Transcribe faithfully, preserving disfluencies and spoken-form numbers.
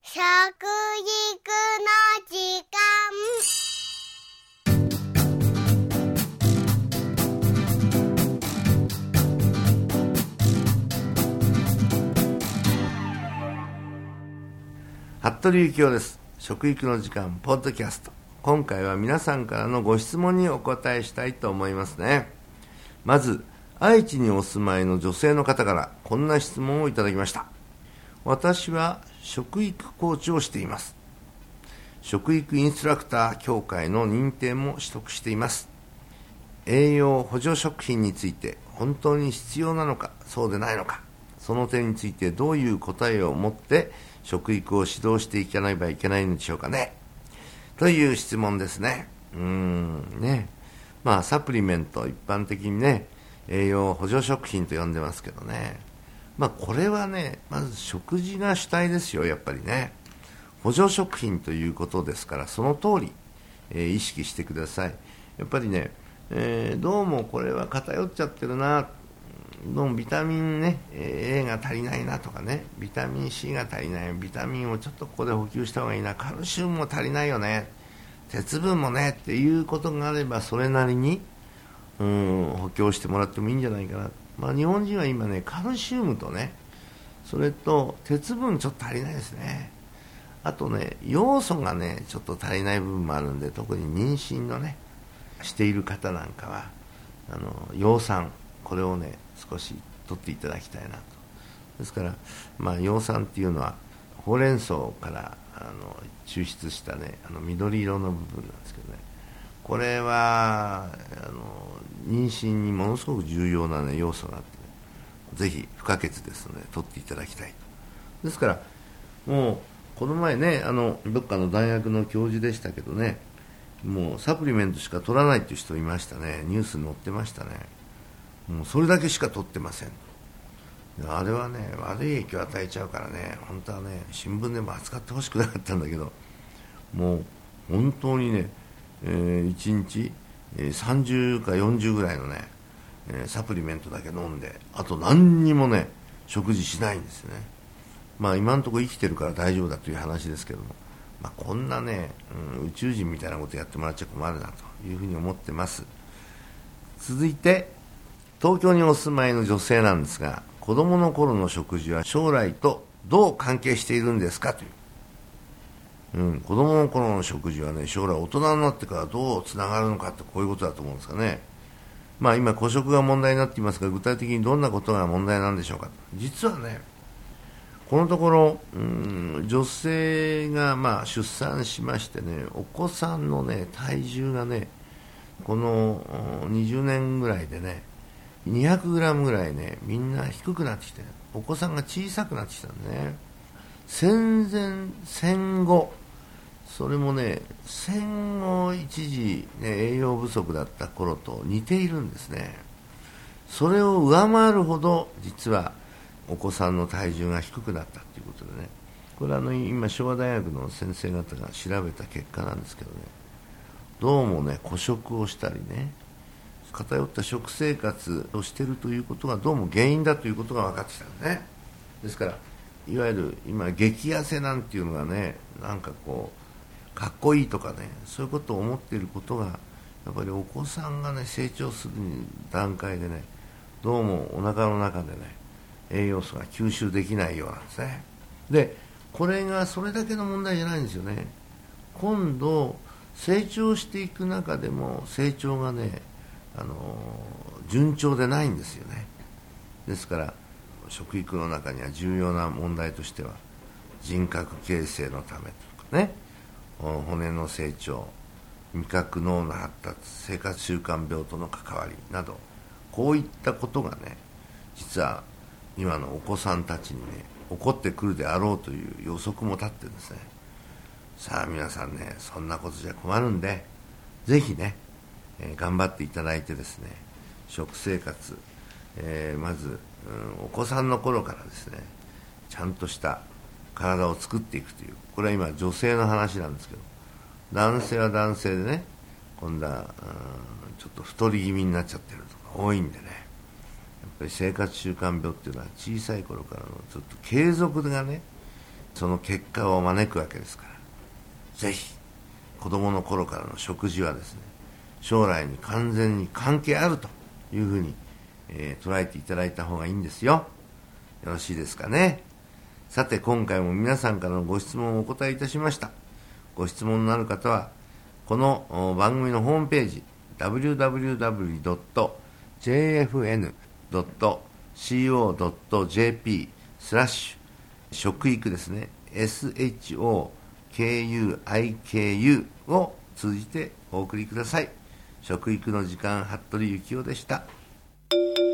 食育の時間。 服部幸男です。食育の時間ポッドキャスト。今回は皆さんからのご質問にお答えしたいと思いますね。まず愛知にお住まいの女性の方からこんな質問をいただきました。私は食育コーチをしています。食育インストラクター協会の認定も取得しています。栄養補助食品について本当に必要なのかそうでないのか、その点についてどういう答えを持って食育を指導していかなければいけないのでしょうかね、という質問ですね。うーんねまあサプリメント、一般的にね栄養補助食品と呼んでますけどね、まあこれはねまず食事が主体ですよ。やっぱりね補助食品ということですから、その通り、えー、意識してください。やっぱりね、えー、どうもこれは偏っちゃってるな、どうもビタミンね A が足りないなとかね、ビタミン C が足りない、ビタミンをちょっとここで補給した方がいいな、カルシウムも足りないよね、鉄分もねっていうことがあれば、それなりにうん補強してもらってもいいんじゃないかな。まあ日本人は今ねカルシウムとね、それと鉄分ちょっと足りないですね。あとね要素がねちょっと足りない部分もあるんで、特に妊娠のねしている方なんかはあの葉酸、これをね少し取っていただきたいなと。ですから、まあ、葉酸っていうのはほうれん草からあの抽出したねあの緑色の部分なんですけどね、これはあの妊娠にものすごく重要な、ね、要素があって、ね、ぜひ不可欠ですので取っていただきたいと。ですからもうこの前ねあのどっかの大学の教授でしたけどね、もうサプリメントしか取らないっていう人いましたね。ニュースに載ってましたね。もうそれだけしか取ってません。あれはね悪い影響を与えちゃうからね、本当はね新聞でも扱ってほしくなかったんだけど、もう本当にね、えー、いちにちさんじゅうかよんじゅうぐらいのね、えー、サプリメントだけ飲んで、あと何にもね食事しないんですよね。まあ今のところ生きてるから大丈夫だという話ですけども、まあ、こんなね、うん、宇宙人みたいなことやってもらっちゃ困るなというふうに思ってます。続いて東京にお住まいの女性なんですが、子供の頃の食事は将来とどう関係しているんですかという、うん、子供の頃の食事はね将来大人になってからどうつながるのかって、こういうことだと思うんですかね。まあ今孤食が問題になっていますが、具体的にどんなことが問題なんでしょうか。実はねこのところ、うん、女性がまあ出産しましてね、お子さんのね体重がねこのにじゅうねんぐらいでねにひゃくグラムぐらいねみんな低くなってきて、お子さんが小さくなってきたんでね、戦前戦後、それもね戦後一時、ね、栄養不足だった頃と似ているんですね。それを上回るほど実はお子さんの体重が低くなったということでね、これはあの今昭和大学の先生方が調べた結果なんですけどね、どうもね孤食をしたりね偏った食生活をしているということがどうも原因だということが分かってきたんですね。ですからいわゆる今激痩せなんていうのがね、なんかこうかっこいいとかね、そういうことを思っていることがやっぱりお子さんがね成長する段階でね、どうもお腹の中でね栄養素が吸収できないようなんですね。でこれがそれだけの問題じゃないんですよね。今度成長していく中でも成長がねあの順調でないんですよね。ですから食育の中には重要な問題としては、人格形成のためとかね、骨の成長、味覚脳の発達、生活習慣病との関わりなど、こういったことがね実は今のお子さんたちにね起こってくるであろうという予測も立ってるんですね。さあ皆さんねそんなことじゃ困るんで、ぜひねえー、頑張っていただいてですね、食生活、えー、まず、うん、お子さんの頃からですねちゃんとした体を作っていくという、これは今女性の話なんですけど、男性は男性でね今度は、うん、ちょっと太り気味になっちゃってるとか多いんでね、やっぱり生活習慣病っていうのは小さい頃からのちょっと継続がねその結果を招くわけですから、ぜひ子供の頃からの食事はですね、将来に完全に関係あるというふうに、えー、捉えていただいた方がいいんですよ。よろしいですかね。さて、今回も皆さんからのご質問をお答えいたしました。ご質問のある方はこの番組のホームページ ダブリューダブリューダブリュードットジェイエフエヌドットシーオードットジェーピー スラッシュ食育ですね、 エスエイチオーケーユーアイケーユー を通じてお送りください。食育の時間、服部幸男でした。